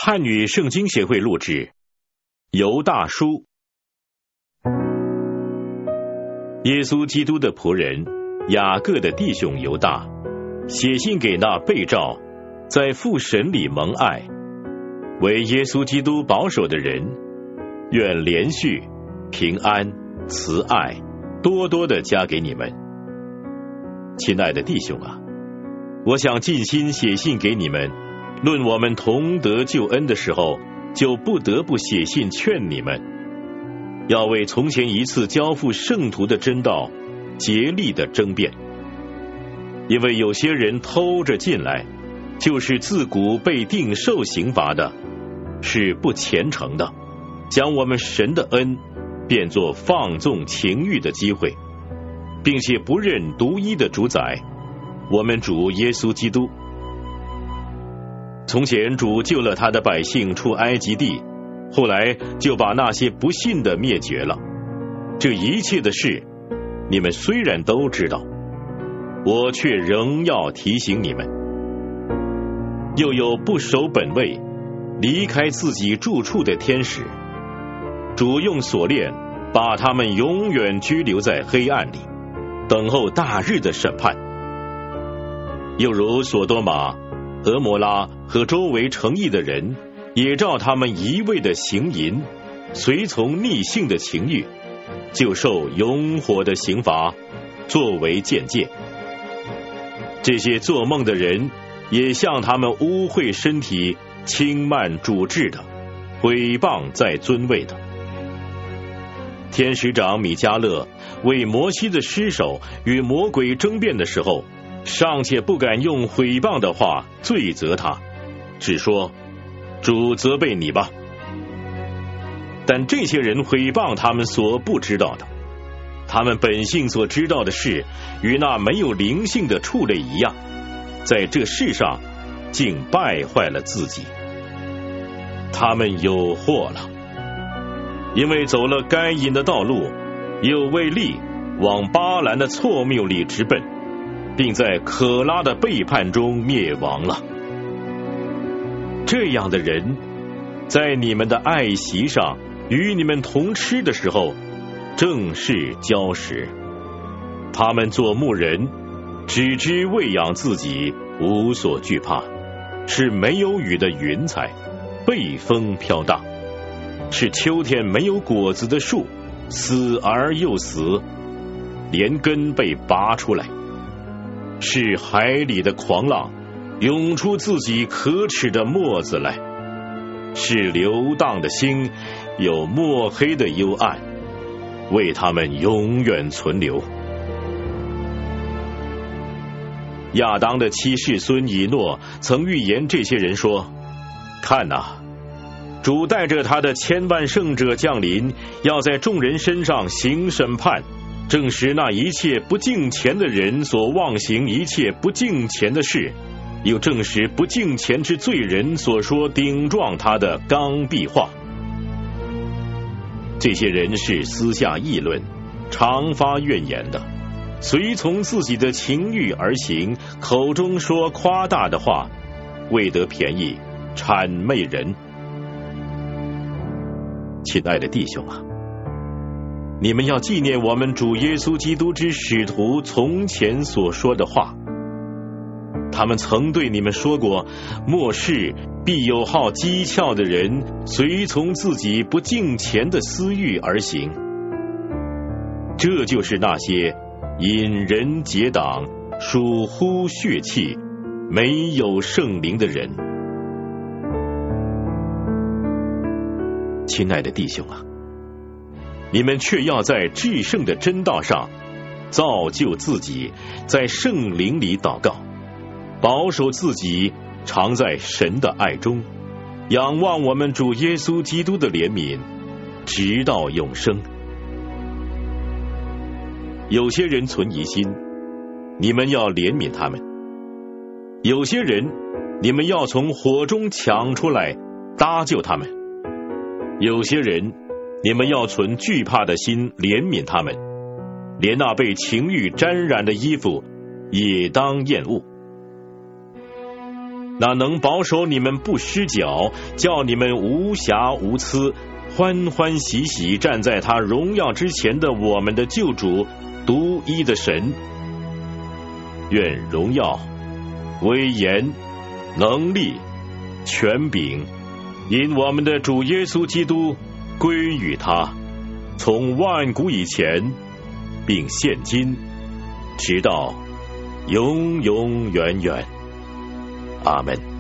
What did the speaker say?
汉语圣经协会录制，犹大书。耶稣基督的仆人雅各的弟兄犹大，写信给那被召在父神里蒙爱，为耶稣基督保守的人，愿连续、平安、慈爱多多的加给你们。亲爱的弟兄啊，我想尽心写信给你们，论我们同得救恩的时候，就不得不写信劝你们，要为从前一次交付圣徒的真道竭力的争辩。因为有些人偷着进来，就是自古被定受刑罚的，是不虔诚的，将我们神的恩变作放纵情欲的机会，并且不认独一的主宰，我们主耶稣基督。从前主救了他的百姓出埃及地，后来就把那些不信的灭绝了。这一切的事，你们虽然都知道，我却仍要提醒你们。又有不守本位、离开自己住处的天使，主用锁链把他们永远拘留在黑暗里，等候大日的审判。又如所多玛、俄摩拉和周围城邑的人，也照他们一味的行淫，随从逆性的情欲，就受永火的刑罚，作为鉴戒。这些做梦的人，也像他们污秽身体、轻慢主治的，毁谤在尊位的。天使长米迦勒为摩西的尸首与魔鬼争辩的时候，尚且不敢用毁谤的话罪责他，只说主责备你吧。但这些人毁谤他们所不知道的，他们本性所知道的事，与那没有灵性的畜类一样，在这世上竟败坏了自己。他们有祸了，因为走了该隐的道路，又为利往巴兰的错谬里直奔，并在可拉的背叛中灭亡了。这样的人，在你们的爱席上与你们同吃的时候，正是礁石。他们做牧人，只知喂养自己，无所惧怕，是没有雨的云彩，被风飘荡，是秋天没有果子的树，死而又死，连根被拔出来，是海里的狂浪，涌出自己可耻的沫子来，是流荡的星，有墨黑的幽暗，为他们永远存留。亚当的七世孙以诺曾预言这些人说，看哪，主带着他的千万圣者降临，要在众人身上行审判，证实那一切不敬虔的人所妄行一切不敬虔的事，又证实不敬虔之罪人所说顶撞他的刚愎话。这些人是私下议论，常发怨言的，随从自己的情欲而行，口中说夸大的话，为得便宜，谄媚人。亲爱的弟兄啊，你们要纪念我们主耶稣基督之使徒从前所说的话。他们曾对你们说过，末世必有好讥诮的人，随从自己不敬虔的私欲而行。这就是那些引人结党、属乎血气、没有圣灵的人。亲爱的弟兄啊，你们却要在至圣的真道上造就自己，在圣灵里祷告，保守自己常在神的爱中，仰望我们主耶稣基督的怜悯，直到永生。有些人存疑心，你们要怜悯他们；有些人，你们要从火中抢出来，搭救他们；有些人，你们要存惧怕的心怜悯他们，连那被情欲沾染的衣服也当厌恶。 那能保守你们不失脚，叫你们无瑕无疵，欢欢喜喜站在他荣耀之前的我们的救主独一的神，愿荣耀、威严、能力、权柄因我们的主耶稣基督归于他，从万古以前并现今直到永永远远。阿们。